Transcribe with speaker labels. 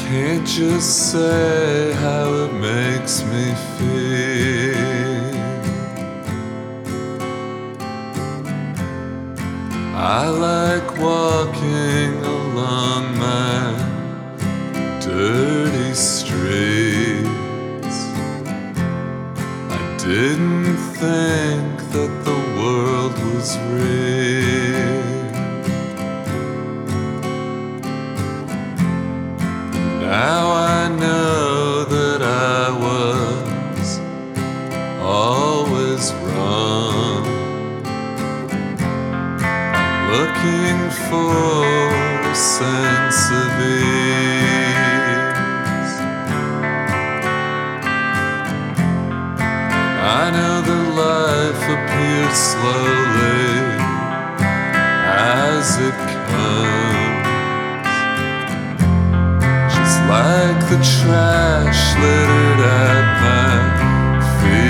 Speaker 1: Can't just say how it makes me feel. I like walking along my dirty streets. I didn't think that the world was real. Now I know that I was always wrong. I'm looking for a sense of ease. I know that life appears slowly as it comes, like the trash littered at my feet.